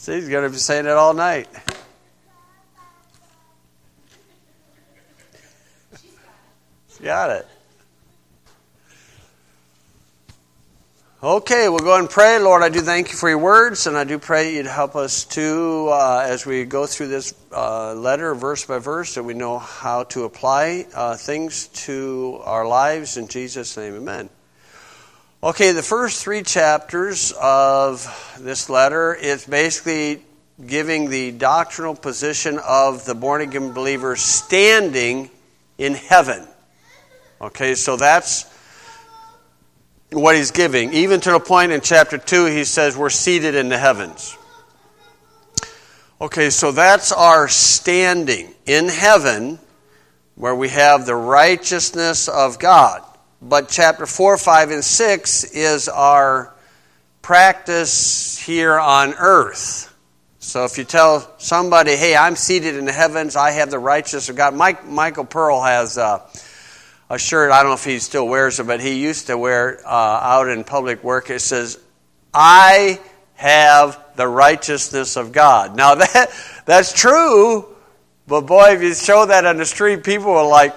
See, he's going to be saying it all night. Got it. Okay, we'll go ahead and pray. Lord, I do thank you for your words, and I do pray you'd help us to, as we go through this letter verse by verse, that we know how to apply things to our lives. In Jesus' name, amen. Okay, the first 3 chapters of this letter is basically giving the doctrinal position of the born-again believer standing in heaven. Okay, so that's what he's giving. Even to the point in chapter 2, he says we're seated in the heavens. Okay, so that's our standing in heaven, where we have the righteousness of God. But chapter 4, 5, and 6 is our practice here on earth. So if you tell somebody, hey, I'm seated in the heavens, I have the righteousness of God. Michael Pearl has a shirt, I don't know if he still wears it, but he used to wear out in public work. It says, I have the righteousness of God. Now that's true, but boy, if you show that on the street, people are like,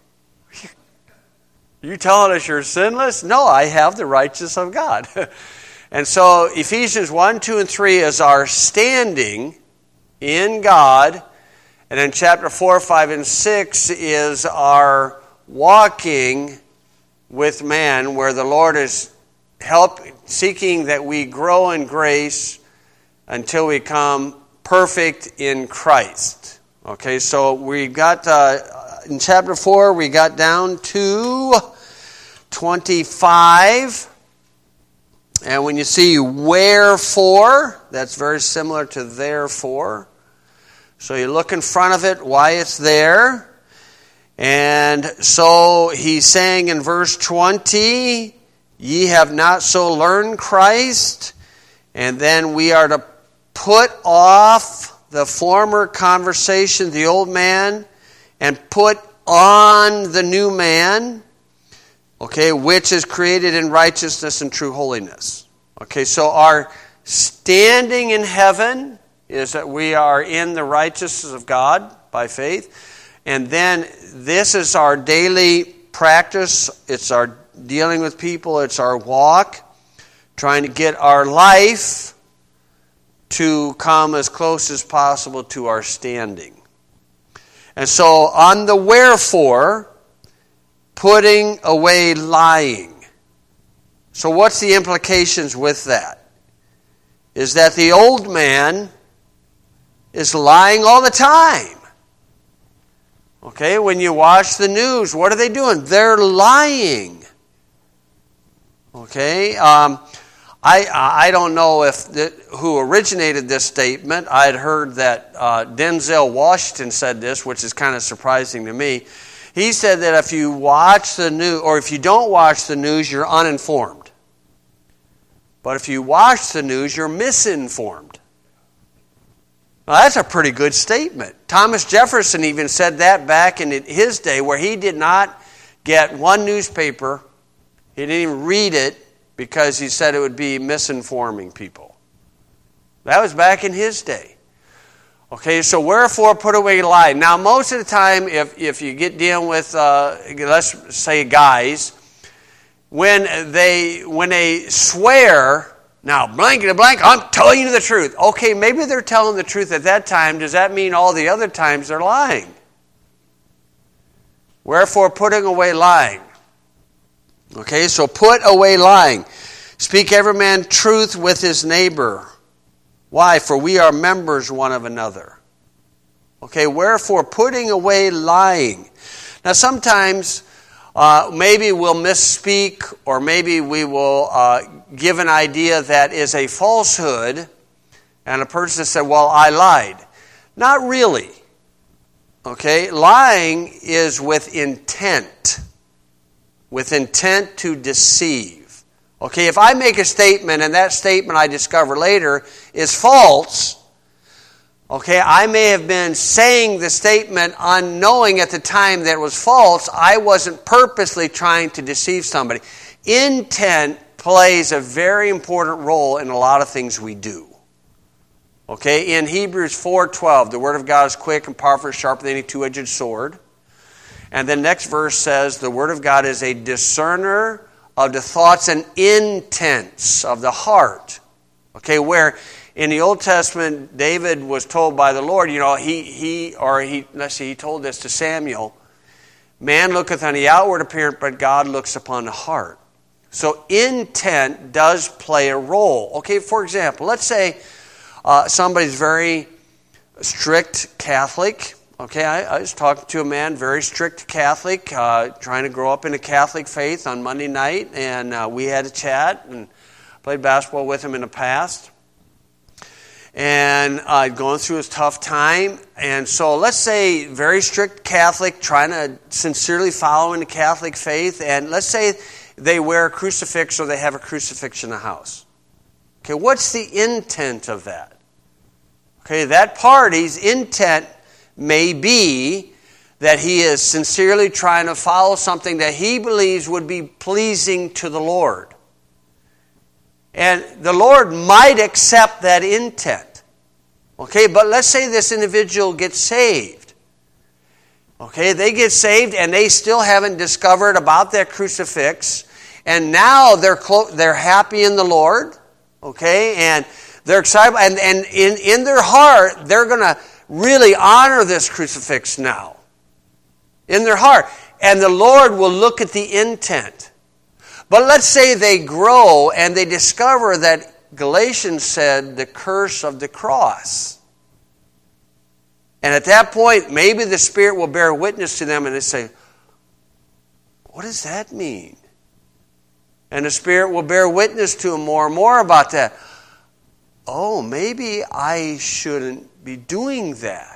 you telling us you're sinless? No, I have the righteousness of God. And so Ephesians 1, 2, and 3 is our standing in God. And then chapter 4, 5, and 6 is our walking with man, where the Lord is seeking that we grow in grace until we come perfect in Christ. Okay, so we got in chapter 4, we got down to 25. And when you see wherefore, that's very similar to therefore. So you look in front of it, why it's there. And so he's saying in verse 20, ye have not so learned Christ. And then we are to put off the former conversation, the old man, and put on the new man, okay, which is created in righteousness and true holiness. Okay, so our standing in heaven is that we are in the righteousness of God by faith. And then this is our daily practice. It's our dealing with people. It's our walk, trying to get our life to come as close as possible to our standing. And so on the wherefore, putting away lying. So what's the implications with that? Is that the old man is lying all the time. Okay, when you watch the news, what are they doing? They're lying. Okay, I don't know if who originated this statement. I'd heard that Denzel Washington said this, which is kind of surprising to me. He said that if you watch the news, or if you don't watch the news, you're uninformed. But if you watch the news, you're misinformed. Now, that's a pretty good statement. Thomas Jefferson even said that back in his day, where he did not get one newspaper. He didn't even read it because he said it would be misinforming people. That was back in his day. Okay, so wherefore put away lying. Now, most of the time, if you get dealing with, let's say, guys, when they swear, now, blankety blank, I'm telling you the truth. Okay, maybe they're telling the truth at that time. Does that mean all the other times they're lying? Wherefore, putting away lying. Okay, so put away lying. Speak every man truth with his neighbor. Why? For we are members one of another. Okay, wherefore, putting away lying. Now, sometimes maybe we'll misspeak, or maybe we will give an idea that is a falsehood, and a person said, well, I lied. Not really. Okay, lying is with intent to deceive. Okay, if I make a statement and that statement I discover later is false, okay, I may have been saying the statement unknowing at the time that it was false. I wasn't purposely trying to deceive somebody. Intent plays a very important role in a lot of things we do. Okay, in Hebrews 4:12, the word of God is quick and powerful, sharper than any two-edged sword. And the next verse says, the word of God is a discerner of the thoughts and intents of the heart. Okay, where in the Old Testament, David was told by the Lord, he told this to Samuel, man looketh on the outward appearance, but God looks upon the heart. So intent does play a role. Okay, for example, let's say somebody's very strict Catholic. Okay, I was talking to a man, very strict Catholic, trying to grow up in the Catholic faith on Monday night, and we had a chat and played basketball with him in the past. And going through his tough time. And so let's say very strict Catholic, trying to sincerely follow in the Catholic faith, and let's say they wear a crucifix or they have a crucifix in the house. Okay, what's the intent of that? Okay, that party's intent may be that he is sincerely trying to follow something that he believes would be pleasing to the Lord. And the Lord might accept that intent. Okay, but let's say this individual gets saved. Okay, they get saved and they still haven't discovered about that crucifix. And now they're happy in the Lord. Okay, and they're excited. And in their heart, they're going to really honor this crucifix now. In their heart. And the Lord will look at the intent. But let's say they grow and they discover that Galatians said the curse of the cross. And at that point, maybe the Spirit will bear witness to them and they say, what does that mean? And the Spirit will bear witness to them more and more about that. Oh, maybe I shouldn't be doing that.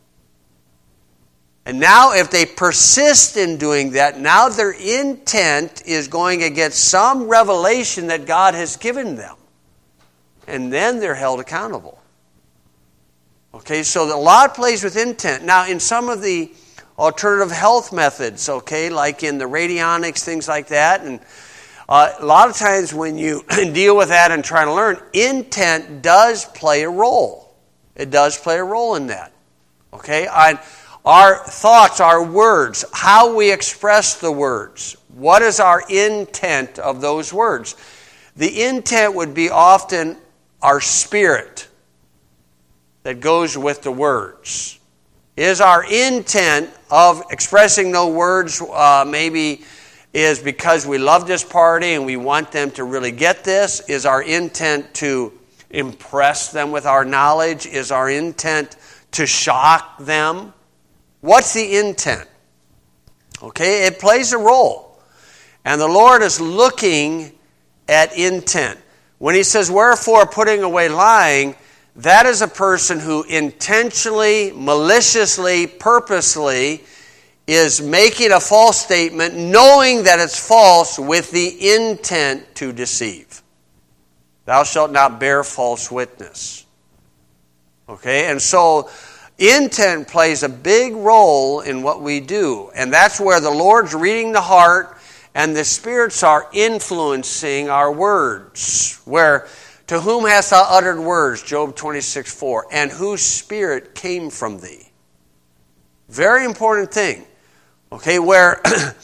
And now if they persist in doing that, now their intent is going against some revelation that God has given them. And then they're held accountable. Okay, so a lot plays with intent. Now in some of the alternative health methods, okay, like in the radionics, things like that, and a lot of times when you deal with that and try to learn, intent does play a role. It does play a role in that. Okay, our thoughts, our words, how we express the words. What is our intent of those words? The intent would be often our spirit that goes with the words. Is our intent of expressing those words maybe is because we love this party and we want them to really get this? Is our intent to impress them with our knowledge? Is our intent to shock them? What's the intent? Okay, it plays a role. And the Lord is looking at intent. When he says, wherefore putting away lying, that is a person who intentionally, maliciously, purposely is making a false statement, knowing that it's false with the intent to deceive. Thou shalt not bear false witness. Okay, and so intent plays a big role in what we do. And that's where the Lord's reading the heart and the spirits are influencing our words. Where, to whom hast thou uttered words? Job 26:4. And whose spirit came from thee? Very important thing. Okay, where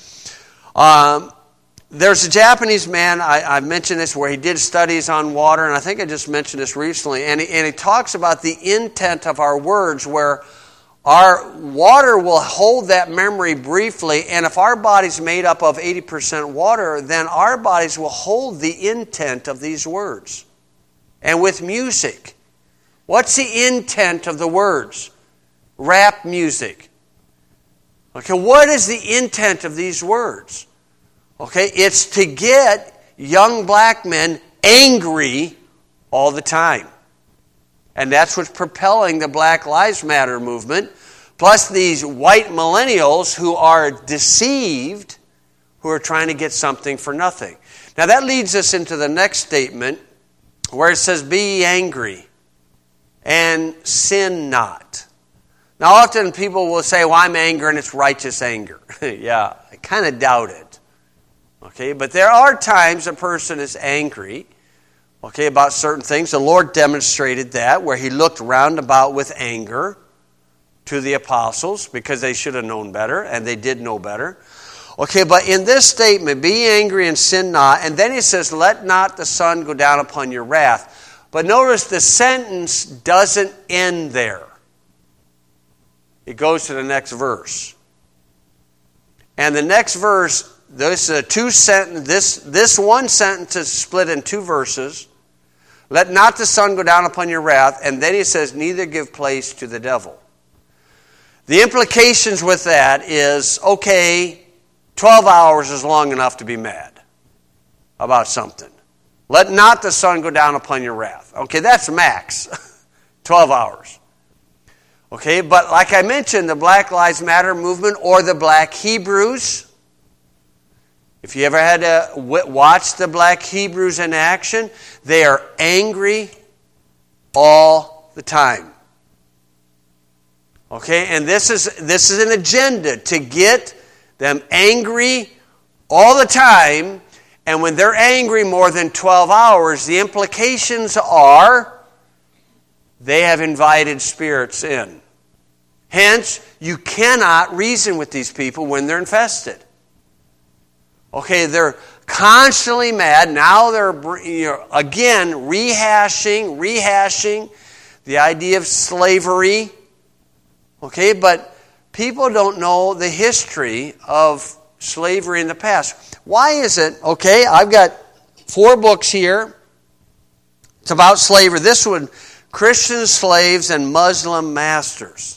there's a Japanese man, I've mentioned this, where he did studies on water, and I think I just mentioned this recently, and he talks about the intent of our words, where our water will hold that memory briefly, and if our body's made up of 80% water, then our bodies will hold the intent of these words. And with music, what's the intent of the words? Rap music. Okay, what is the intent of these words? Okay, it's to get young black men angry all the time. And that's what's propelling the Black Lives Matter movement. Plus these white millennials who are deceived, who are trying to get something for nothing. Now that leads us into the next statement where it says, be ye angry and sin not. Now often people will say, well, I'm angry and it's righteous anger. Yeah, I kind of doubt it. Okay, but there are times a person is angry, Okay, about certain things. The Lord demonstrated that, where he looked round about with anger to the apostles because they should have known better, and they did know better. Okay, but in this statement, be angry and sin not, and then he says, let not the sun go down upon your wrath. But notice the sentence doesn't end there. It goes to the next verse. And the next verse, this is a two-sentence, this one sentence is split in two verses. Let not the sun go down upon your wrath, and then he says, neither give place to the devil. The implications with that is, okay, 12 hours is long enough to be mad about something. Let not the sun go down upon your wrath. Okay, that's max. 12 hours. Okay, but like I mentioned, the Black Lives Matter movement or the Black Hebrews, if you ever had to watch the Black Hebrews in action, they are angry all the time. Okay, and this is an agenda to get them angry all the time, and when they're angry more than 12 hours, the implications are they have invited spirits in. Hence, you cannot reason with these people when they're infested. Okay, they're constantly mad. Now they're, again, rehashing the idea of slavery. Okay, but people don't know the history of slavery in the past. Why is it? Okay, I've got 4 books here. It's about slavery. This one, Christian Slaves and Muslim Masters.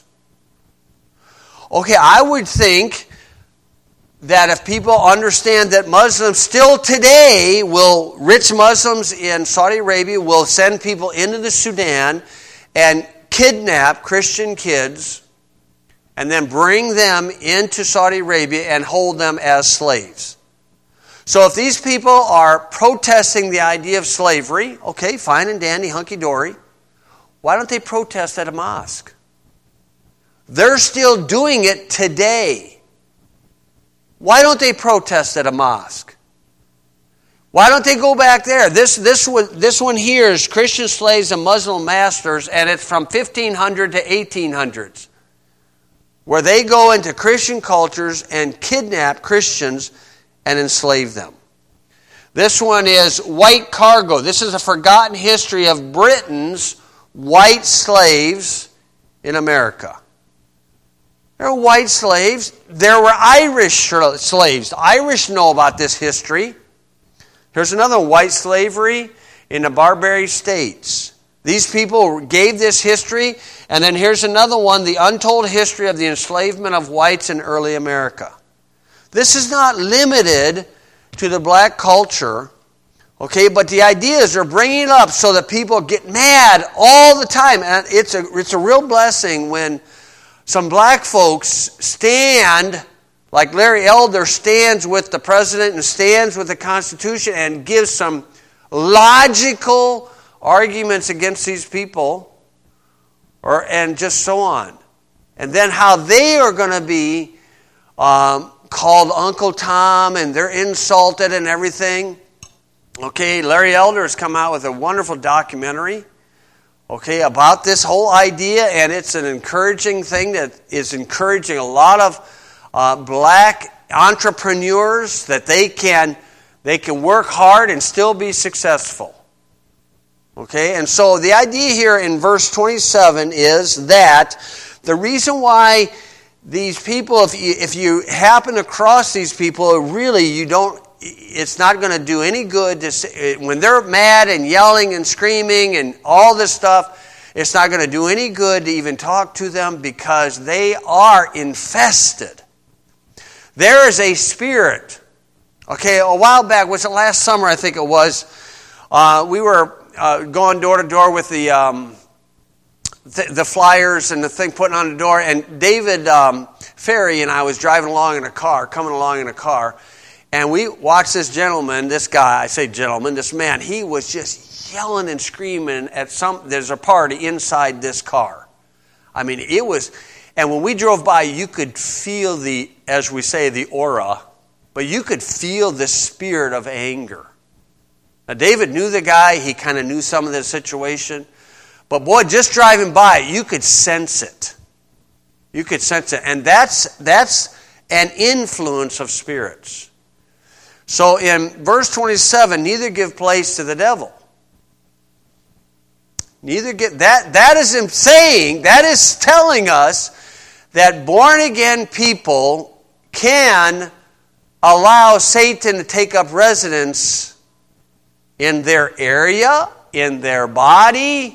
Okay, I would think that if people understand that Muslims still today rich Muslims in Saudi Arabia will send people into the Sudan and kidnap Christian kids and then bring them into Saudi Arabia and hold them as slaves. So if these people are protesting the idea of slavery, okay, fine and dandy, hunky-dory, why don't they protest at a mosque? They're still doing it today. Why don't they protest at a mosque? Why don't they go back there? This one here is Christian Slaves and Muslim Masters, and it's from 1500 to 1800s, where they go into Christian cultures and kidnap Christians and enslave them. This one is White Cargo. This is a forgotten history of Britain's white slaves in America. There were white slaves. There were Irish slaves. The Irish know about this history. Here's another one, white slavery in the Barbary States. These people gave this history. And then here's another one, the untold history of the enslavement of whites in early America. This is not limited to the black culture, okay? But the idea is they're bringing it up so that people get mad all the time. And it's a real blessing when some black folks stand, like Larry Elder stands with the president and stands with the Constitution and gives some logical arguments against these people, and just so on. And then how they are going to be called Uncle Tom and they're insulted and everything. Okay, Larry Elder has come out with a wonderful documentary, okay, about this whole idea, and it's an encouraging thing that is encouraging a lot of black entrepreneurs that they can work hard and still be successful. Okay, and so the idea here in verse 27 is that the reason why these people, if you happen across these people, really it's not going to do any good to say, when they're mad and yelling and screaming and all this stuff, it's not going to do any good to even talk to them because they are infested. There is a spirit. Okay, a while back, was it last summer I think it was, we were going door to door with the flyers and the thing putting on the door, and David Ferry and I was coming along in a car, and we watched this gentleman, this man, he was just yelling and screaming at there's a party inside this car. I mean, it was, and when we drove by, you could feel the aura, but you could feel the spirit of anger. Now, David knew the guy. He kind of knew some of the situation. But boy, just driving by, you could sense it. You could sense it. And that's an influence of spirits. So in verse 27, neither give place to the devil. Neither give that is him saying, that is telling us that born again people can allow Satan to take up residence in their area, in their body.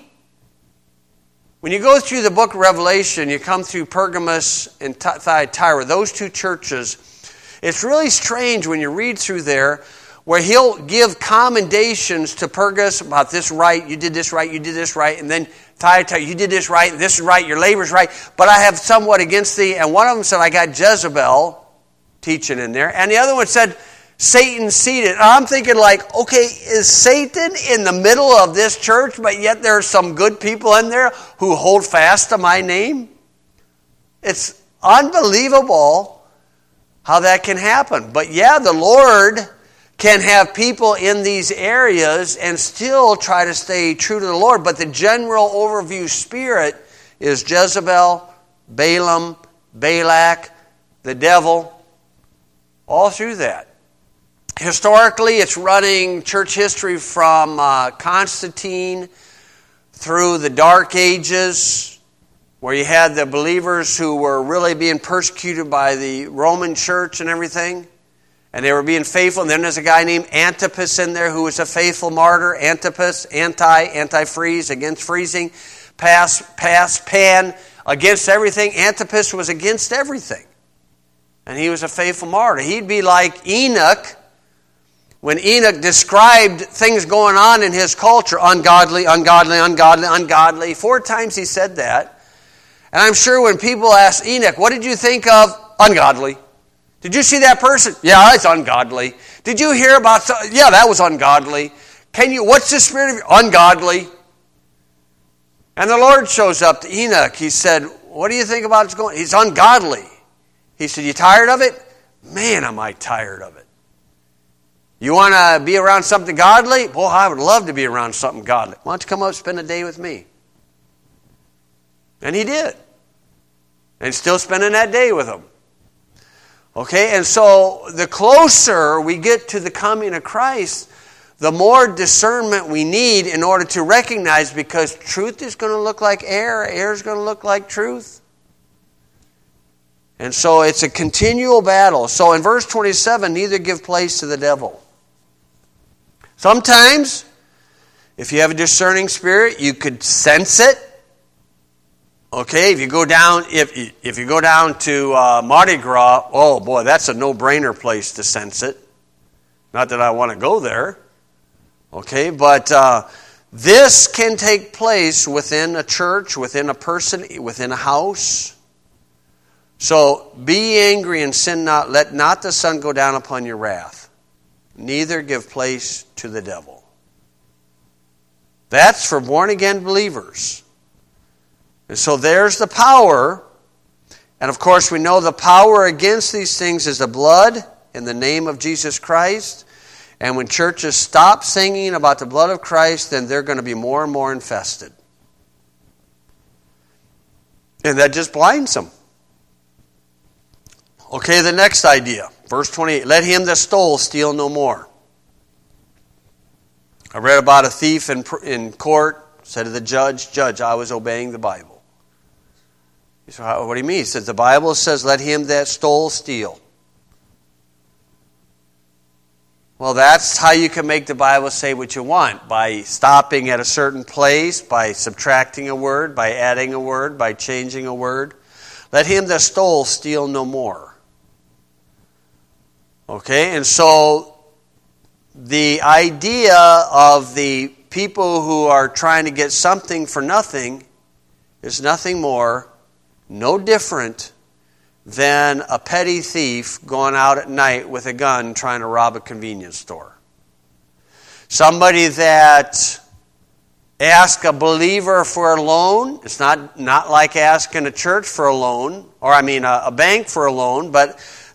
When you go through the book of Revelation, you come through Pergamos and Thyatira, those two churches. It's really strange when you read through there where he'll give commendations to Pergamos about this right, you did this right, you did this right, and then Thyatira, you did this right, and this is right, your labor's right, but I have somewhat against thee. And one of them said, I got Jezebel teaching in there, and the other one said, Satan seated. And I'm thinking like, okay, is Satan in the middle of this church, but yet there are some good people in there who hold fast to my name? It's unbelievable how that can happen. But yeah, the Lord can have people in these areas and still try to stay true to the Lord. But the general overview spirit is Jezebel, Balaam, Balak, the devil, all through that. Historically, it's running church history from Constantine through the Dark Ages, where you had the believers who were really being persecuted by the Roman church and everything. And they were being faithful. And then there's a guy named Antipas in there who was a faithful martyr. Antipas, anti-freeze, against freezing. Pan, against everything. Antipas was against everything. And he was a faithful martyr. He'd be like Enoch. When Enoch described things going on in his culture, ungodly, ungodly, ungodly, ungodly. 4 times he said that. And I'm sure when people ask Enoch, what did you think of? Ungodly. Did you see that person? Yeah, it's ungodly. Did you hear about? Yeah, that was ungodly. What's the spirit of ungodly? And the Lord shows up to Enoch. He said, what do you think about what's going on? He's ungodly. He said, you tired of it? Man, am I tired of it. You want to be around something godly? Boy, I would love to be around something godly. Why don't you come up and spend a day with me? And he did. And still spending that day with him. Okay, and so the closer we get to the coming of Christ, the more discernment we need in order to recognize, because truth is going to look like air, air is going to look like truth. And so it's a continual battle. So in verse 27, neither give place to the devil. Sometimes, if you have a discerning spirit, you could sense it. Okay, if you go down, if you go down to Mardi Gras, oh boy, that's a no-brainer place to sense it. Not that I want to go there. Okay, but this can take place within a church, within a person, within a house. So be angry and sin not. Let not the sun go down upon your wrath. Neither give place to the devil. That's for born-again believers. And so there's the power. And of course we know the power against these things is the blood in the name of Jesus Christ. And when churches stop singing about the blood of Christ, then they're going to be more and more infested. And that just blinds them. Okay, the next idea. Verse 28. Let him that stole steal no more. I read about a thief in court. Said to the judge, Judge, I was obeying the Bible. He said, what do you mean? He said, the Bible says, let him that stole steal. Well, that's how you can make the Bible say what you want. By stopping at a certain place, by subtracting a word, by adding a word, by changing a word. Let him that stole steal no more. Okay, and so the idea of the people who are trying to get something for nothing is nothing more, no different than a petty thief going out at night with a gun trying to rob a convenience store. Somebody that asks a believer for a loan, it's not like asking a church for a loan, or a bank for a loan, but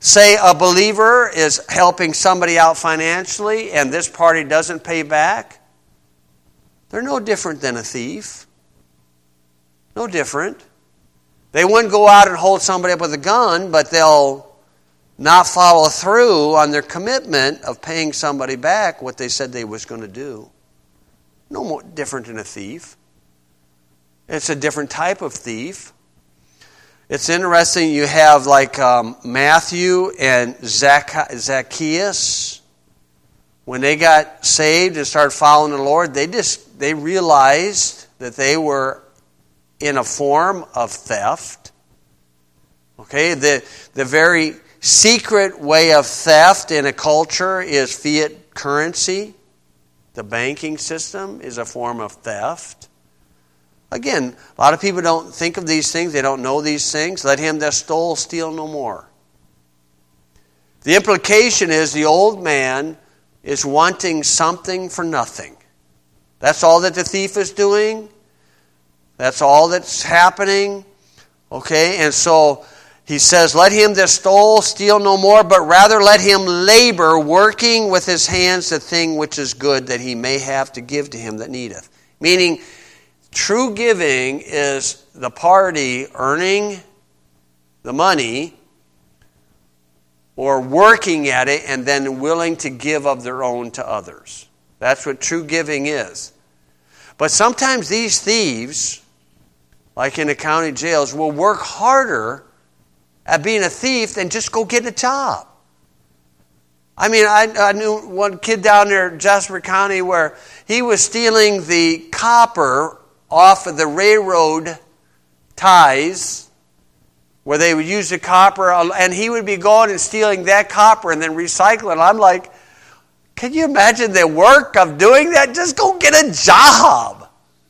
say a believer is helping somebody out financially and this party doesn't pay back, they're no different than a thief. No different. They wouldn't go out and hold somebody up with a gun, but they'll not follow through on their commitment of paying somebody back what they said they was going to do. No more different than a thief. It's a different type of thief. It's interesting, you have like Matthew and Zacchaeus. When they got saved and started following the Lord, they realized that they were in a form of theft. Okay, the very secret way of theft in a culture is fiat currency. The banking system is a form of theft. Again, a lot of people don't think of these things. They don't know these things. Let him that stole steal no more. The implication is the old man is wanting something for nothing. That's all that the thief is doing. That's all that's happening. Okay, and so he says, let him that stole steal no more, but rather let him labor, working with his hands the thing which is good, that he may have to give to him that needeth. Meaning, true giving is the party earning the money or working at it and then willing to give of their own to others. That's what true giving is. But sometimes these thieves, like in the county jails, will work harder at being a thief than just go get a job. I mean, I knew one kid down there in Jasper County where he was stealing the copper off of the railroad ties where they would use the copper, and he would be going and stealing that copper and then recycling it. I'm like, can you imagine the work of doing that? Just go get a job.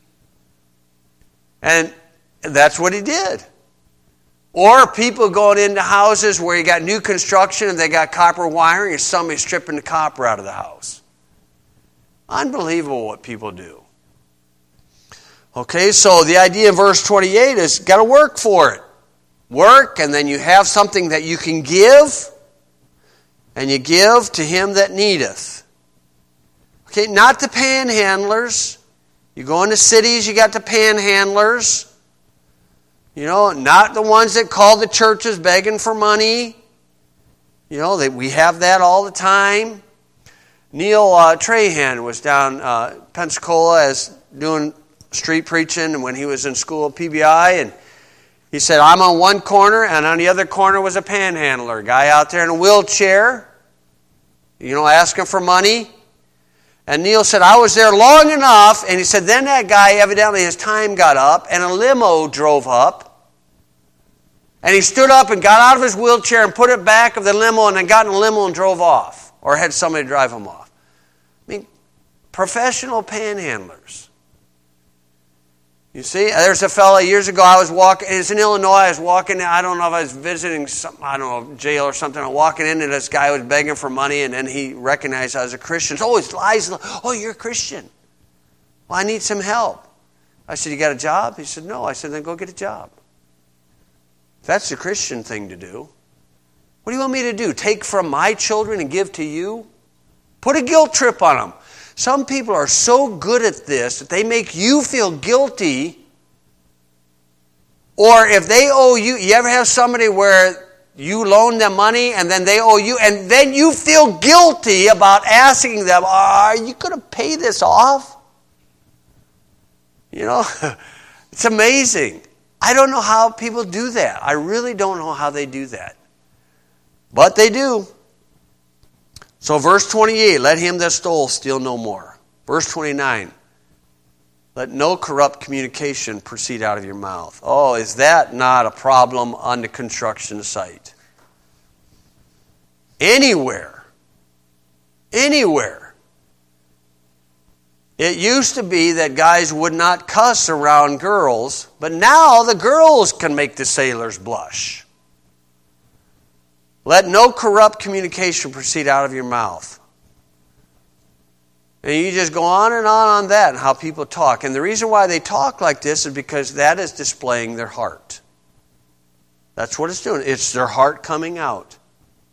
And that's what he did. Or people going into houses where you got new construction and they got copper wiring and somebody's stripping the copper out of the house. Unbelievable what people do. Okay, so the idea in verse 28 is got to work for it. Work, and then you have something that you can give, and you give to him that needeth. Okay, not the panhandlers. You go into cities, you got the panhandlers. You know, not the ones that call the churches begging for money. You know, we have that all the time. Neil Trahan was down Pensacola as doing street preaching when he was in school at PBI, and he said, I'm on one corner, and on the other corner was a panhandler, a guy out there in a wheelchair, you know, asking for money. And Neil said, I was there long enough, and he said, then that guy, evidently his time got up, and a limo drove up, and he stood up and got out of his wheelchair and put it back of the limo, and then got in the limo and drove off, or had somebody drive him off. I mean, professional panhandlers. You see, there's a fellow years ago I was walking, it's in Illinois, I was walking, I don't know if I was visiting some, I don't know, jail or something, I'm walking in and this guy was begging for money and then he recognized I was a Christian. Oh, it's lies. Oh, you're a Christian. Well, I need some help. I said, you got a job? He said, no. I said, then go get a job. That's the Christian thing to do. What do you want me to do? Take from my children and give to you? Put a guilt trip on them. Some people are so good at this that they make you feel guilty. Or if they owe you, you ever have somebody where you loan them money and then they owe you, and then you feel guilty about asking them, are you going to pay this off? You know, it's amazing. I don't know how people do that. I really don't know how they do that. But they do. So verse 28, let him that stole steal no more. Verse 29, let no corrupt communication proceed out of your mouth. Oh, is that not a problem on the construction site? Anywhere. Anywhere. It used to be that guys would not cuss around girls, but now the girls can make the sailors blush. Let no corrupt communication proceed out of your mouth. And you just go on that and how people talk. And the reason why they talk like this is because that is displaying their heart. That's what it's doing. It's their heart coming out.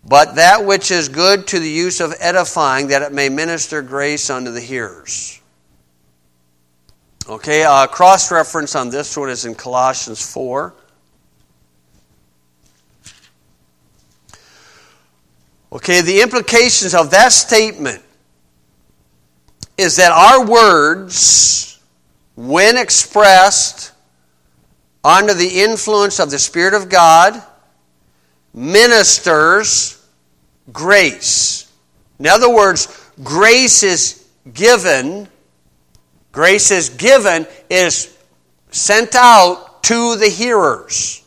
but that which is good to the use of edifying, that it may minister grace unto the hearers. Okay, cross-reference on this one is in Colossians 4. Okay, the implications of that statement is that our words, when expressed under the influence of the Spirit of God, ministers grace. In other words, grace is given is sent out to the hearers.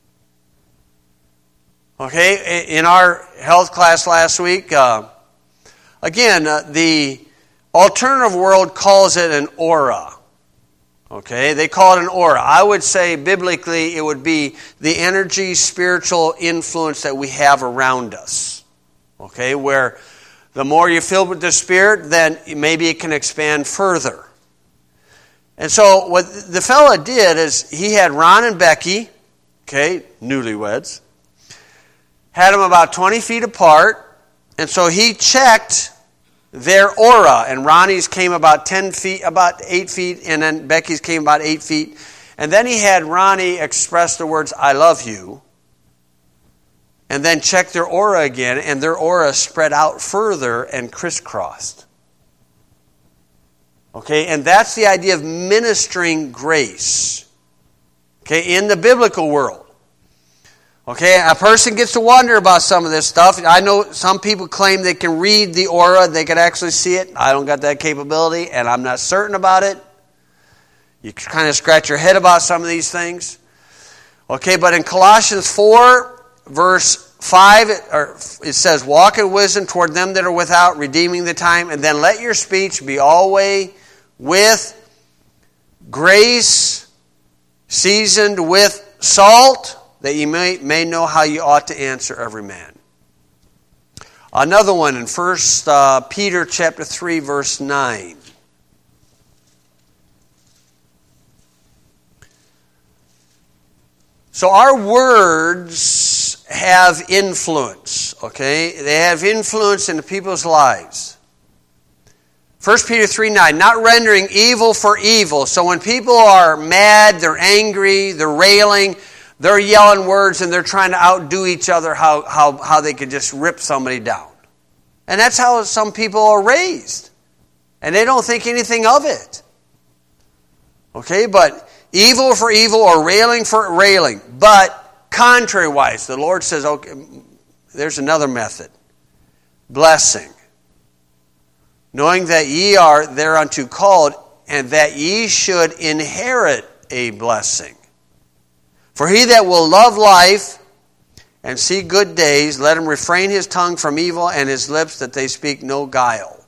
Okay, in our health class last week, the alternative world calls it an aura. Okay, they call it an aura. I would say biblically it would be the energy, spiritual influence that we have around us. Okay, where the more you're filled with the Spirit, then maybe it can expand further. And so what the fella did is he had Ron and Becky, okay, newlyweds, had them about 20 feet apart, and so he checked their aura, and Ronnie's came about 10 feet, about 8 feet, and then Becky's came about 8 feet. And then he had Ronnie express the words, I love you, and then check their aura again, and their aura spread out further and crisscrossed. Okay, and that's the idea of ministering grace. Okay, in the biblical world. Okay, a person gets to wonder about some of this stuff. I know some people claim they can read the aura, they can actually see it. I don't got that capability, and I'm not certain about it. You kind of scratch your head about some of these things. Okay, but in Colossians 4, verse 5, it says, walk in wisdom toward them that are without, redeeming the time, and then let your speech be always with grace, seasoned with salt, that you may know how you ought to answer every man. Another one in 1 Peter chapter 3, verse 9. So our words have influence, okay? They have influence in the people's lives. 1 Peter 3:9, not rendering evil for evil. So when people are mad, they're angry, they're railing, they're yelling words, and they're trying to outdo each other how they could just rip somebody down. And that's how some people are raised. And they don't think anything of it. Okay, but evil for evil or railing for railing. But contrary-wise, the Lord says, okay, there's another method. Blessing. Knowing that ye are thereunto called, and that ye should inherit a blessing. For he that will love life and see good days, let him refrain his tongue from evil and his lips that they speak no guile.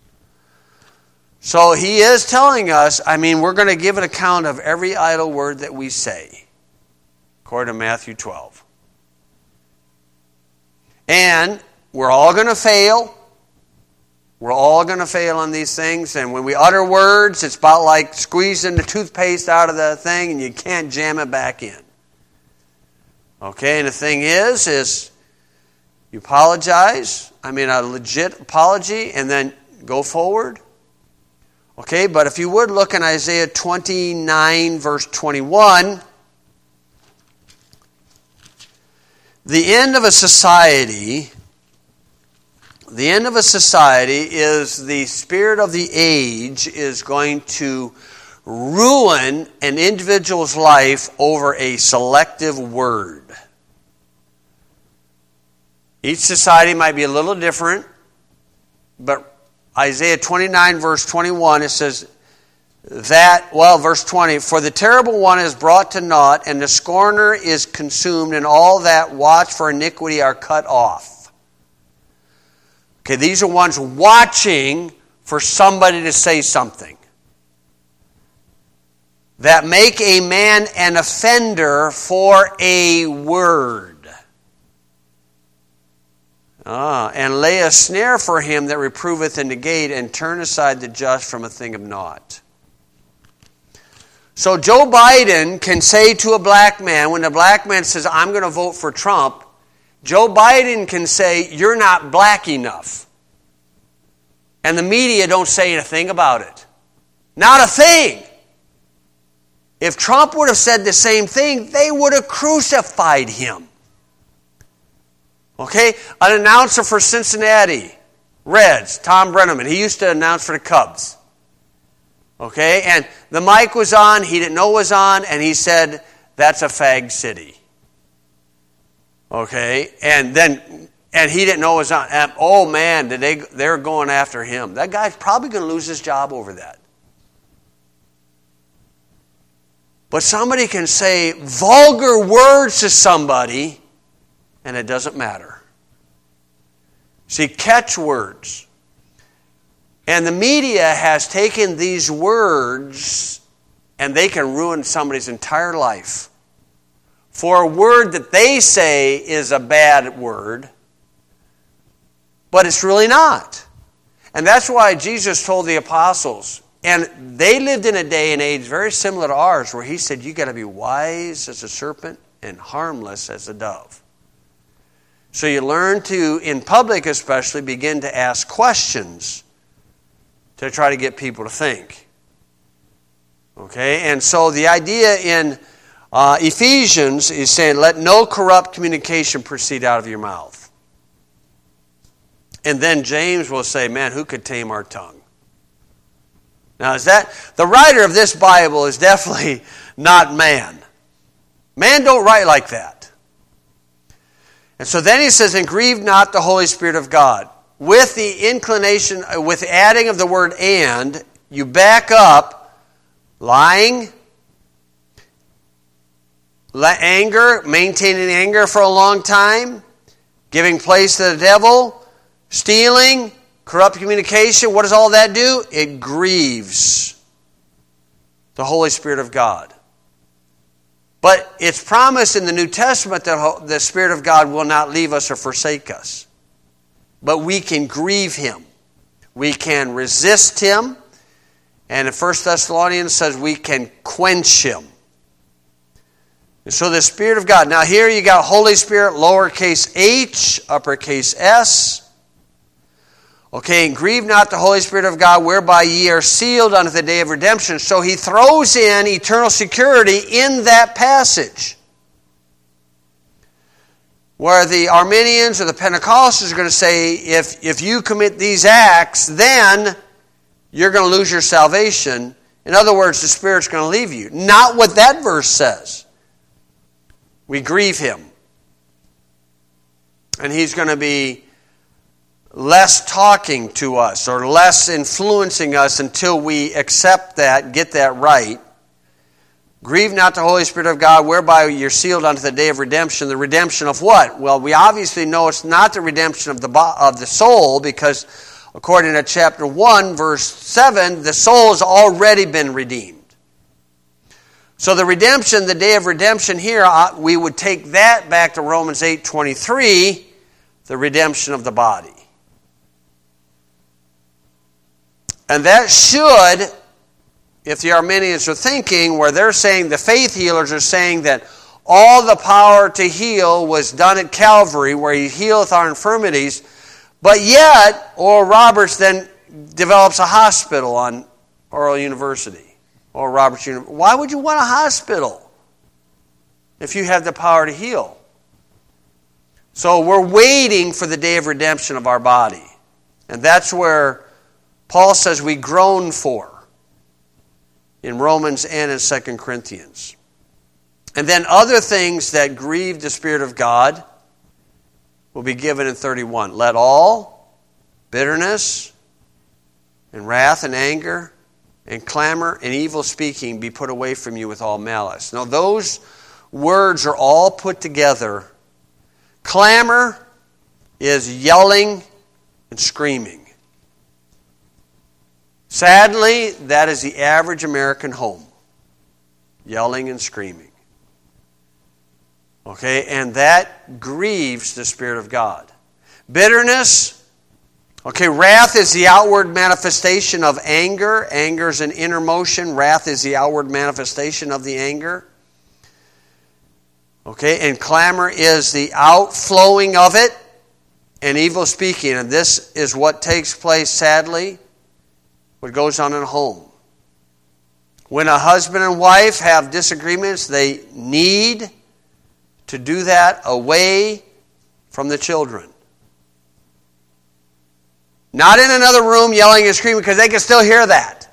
So he is telling us, we're going to give an account of every idle word that we say, according to Matthew 12. And we're all going to fail. We're all going to fail on these things. And when we utter words, it's about like squeezing the toothpaste out of the thing and you can't jam it back in. Okay, and the thing is you apologize. A legit apology, and then go forward. Okay, but if you would look in Isaiah 29, verse 21, the end of a society is the spirit of the age is going to ruin an individual's life over a selective word. Each society might be a little different, but Isaiah 29, verse 21, it says verse 20, for the terrible one is brought to naught, and the scorner is consumed, and all that watch for iniquity are cut off. Okay, these are ones watching for somebody to say something. That make a man an offender for a word. And lay a snare for him that reproveth in the gate, and turn aside the just from a thing of naught. So Joe Biden can say to a black man, when the black man says, I'm going to vote for Trump, Joe Biden can say, you're not black enough. And the media don't say anything about it. Not a thing. If Trump would have said the same thing, they would have crucified him. Okay? An announcer for Cincinnati Reds, Tom Brenneman, he used to announce for the Cubs. Okay? And the mic was on, he didn't know it was on, and he said, that's a fag city. Okay? And he didn't know it was on. And, oh man, they're going after him. That guy's probably going to lose his job over that. But somebody can say vulgar words to somebody, and it doesn't matter. See, catchwords. And the media has taken these words, and they can ruin somebody's entire life. For a word that they say is a bad word, but it's really not. And that's why Jesus told the apostles, and they lived in a day and age very similar to ours, where he said, you got to be wise as a serpent and harmless as a dove. So you learn to, in public especially, begin to ask questions to try to get people to think. Okay? And so the idea in Ephesians is saying, let no corrupt communication proceed out of your mouth. And then James will say, man, who could tame our tongue? Now, is that the writer of this Bible is definitely not man. Man don't write like that. And so then he says, and grieve not the Holy Spirit of God. With the inclination, with the adding of the word and, you back up lying, anger, maintaining anger for a long time, giving place to the devil, stealing, corrupt communication. What does all that do? It grieves the Holy Spirit of God. But it's promised in the New Testament that the Spirit of God will not leave us or forsake us. But we can grieve Him. We can resist Him. And in 1 Thessalonians says we can quench Him. And so the Spirit of God. Now here you got Holy Spirit, lowercase h, uppercase S. Okay, and grieve not the Holy Spirit of God, whereby ye are sealed unto the day of redemption. So he throws in eternal security in that passage. Where the Arminians or the Pentecostals are going to say, if you commit these acts, then you're going to lose your salvation. In other words, the Spirit's going to leave you. Not what that verse says. We grieve Him. And He's going to be less talking to us or less influencing us until we accept that, get that right. Grieve not the Holy Spirit of God, whereby you're sealed unto the day of redemption. The redemption of what? Well, we obviously know it's not the redemption of the soul, because according to chapter 1, verse 7, the soul has already been redeemed. So the redemption, the day of redemption here, we would take that back to Romans 8:23, the redemption of the body. And that should, if the Arminians are thinking, where they're saying, the faith healers are saying that all the power to heal was done at Calvary, where He healeth our infirmities, but yet Oral Roberts then develops a hospital on Oral University. Oral Roberts University. Why would you want a hospital if you have the power to heal? So we're waiting for the day of redemption of our body. And that's where Paul says we groan for in Romans and in 2 Corinthians. And then other things that grieve the Spirit of God will be given in 31. Let all bitterness and wrath and anger and clamor and evil speaking be put away from you with all malice. Now those words are all put together. Clamor is yelling and screaming. Sadly, that is the average American home. Yelling and screaming. Okay, and that grieves the Spirit of God. Bitterness. Okay, wrath is the outward manifestation of anger. Anger is an inner motion. Wrath is the outward manifestation of the anger. Okay, and clamor is the outflowing of it and evil speaking. And this is what takes place, sadly, what goes on in a home. When a husband and wife have disagreements, they need to do that away from the children. Not in another room yelling and screaming, because they can still hear that.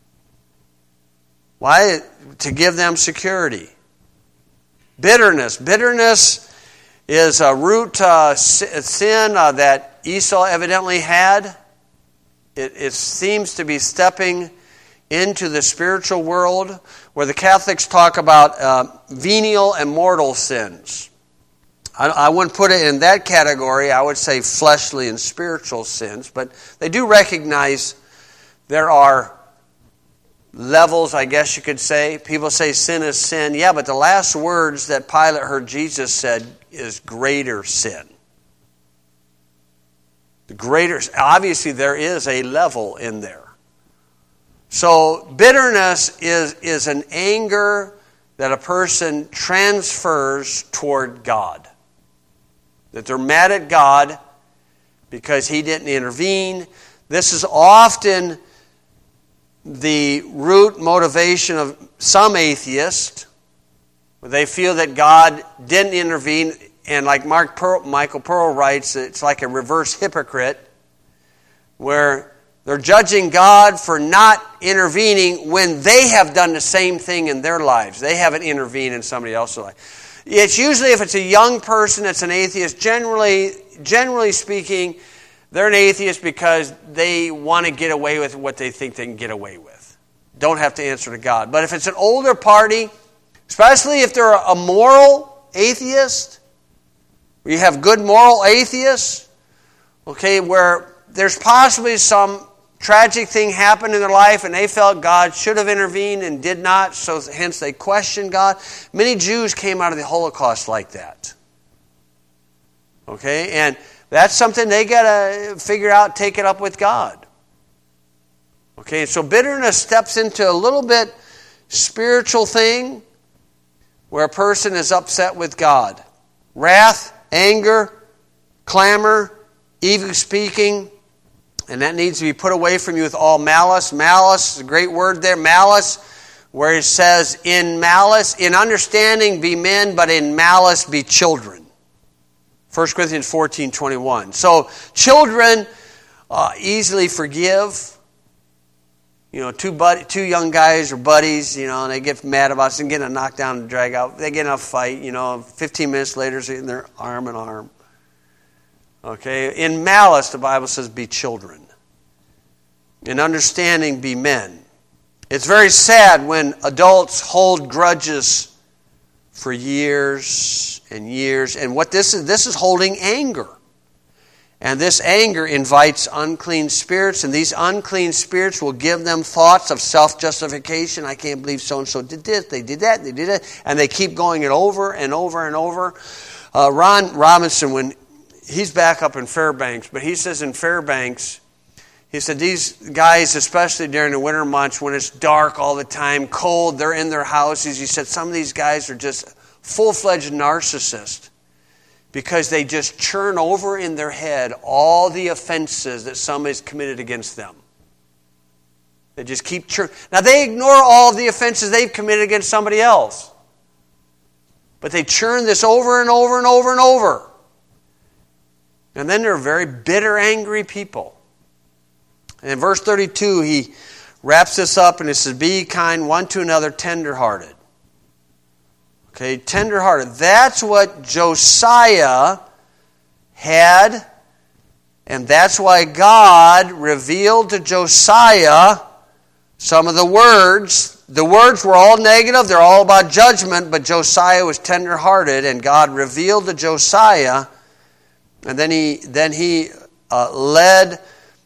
Why? To give them security. Bitterness. Bitterness is a root sin that Esau evidently had. It seems to be stepping into the spiritual world where the Catholics talk about venial and mortal sins. I wouldn't put it in that category. I would say fleshly and spiritual sins. But they do recognize there are levels, I guess you could say. People say sin is sin. Yeah, but the last words that Pilate heard Jesus said is greater sin. The greater, obviously there is a level in there. So bitterness is an anger that a person transfers toward God. That they're mad at God because He didn't intervene. This is often the root motivation of some atheists. They feel that God didn't intervene, and like Michael Pearl writes, it's like a reverse hypocrite, where they're judging God for not intervening when they have done the same thing in their lives. They haven't intervened in somebody else's life. It's usually, if it's a young person that's an atheist, generally speaking, they're an atheist because they want to get away with what they think they can get away with. Don't have to answer to God. But if it's an older party, especially if they're a moral atheist, you have good moral atheists, okay, where there's possibly some tragic thing happened in their life and they felt God should have intervened and did not, so hence they questioned God. Many Jews came out of the Holocaust like that. Okay, and that's something they got to figure out, take it up with God. Okay, so bitterness steps into a little bit spiritual thing where a person is upset with God. Wrath, anger, clamor, evil speaking, and that needs to be put away from you with all malice. Malice is a great word there. Malice, where it says, in malice, in understanding be men, but in malice be children. 1 Corinthians 14:21. So children easily forgive. You know, two young guys are buddies, you know, and they get mad about something, getting a knockdown and drag out. They get in a fight, you know, 15 minutes later they're arm in arm. Okay, in malice, the Bible says, be children. In understanding, be men. It's very sad when adults hold grudges for years and years. And what this is holding anger. And this anger invites unclean spirits, and these unclean spirits will give them thoughts of self-justification. I can't believe so-and-so did this, they did that, they did it. And they keep going it over and over and over. Ron Robinson, when he's back up in Fairbanks, but he says in Fairbanks, he said these guys, especially during the winter months when it's dark all the time, cold, they're in their houses. He said some of these guys are just full-fledged narcissists because they just churn over in their head all the offenses that somebody's committed against them. They just keep churning. Now, they ignore all of the offenses they've committed against somebody else. But they churn this over and over and over and over. And then they're very bitter, angry people. And in verse 32, he wraps this up and he says, be kind one to another, tenderhearted. Okay, tenderhearted. That's what Josiah had, and that's why God revealed to Josiah some of the words. The words were all negative, they're all about judgment, but Josiah was tenderhearted, and God revealed to Josiah, and then he led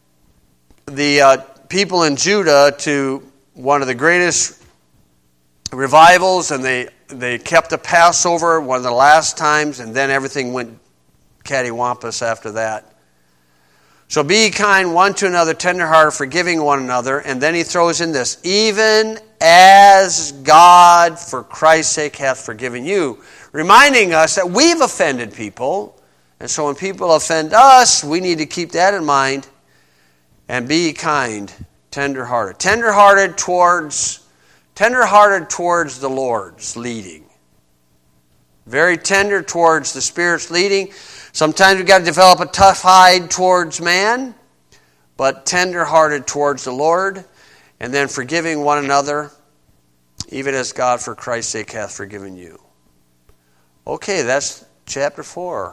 the people in Judah to one of the greatest revivals, and they kept the Passover one of the last times, and then everything went cattywampus after that. So be ye kind one to another, tenderhearted, forgiving one another. And then he throws in this, even as God for Christ's sake hath forgiven you. Reminding us that we've offended people. And so when people offend us, we need to keep that in mind. And be ye kind, tenderhearted. Tenderhearted towards the Lord's leading. Very tender towards the Spirit's leading. Sometimes we've got to develop a tough hide towards man, but tender-hearted towards the Lord, and then forgiving one another, even as God for Christ's sake hath forgiven you. Okay, that's chapter 4.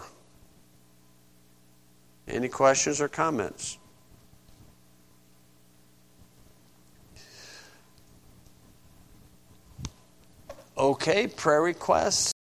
Any questions or comments? Okay, prayer requests.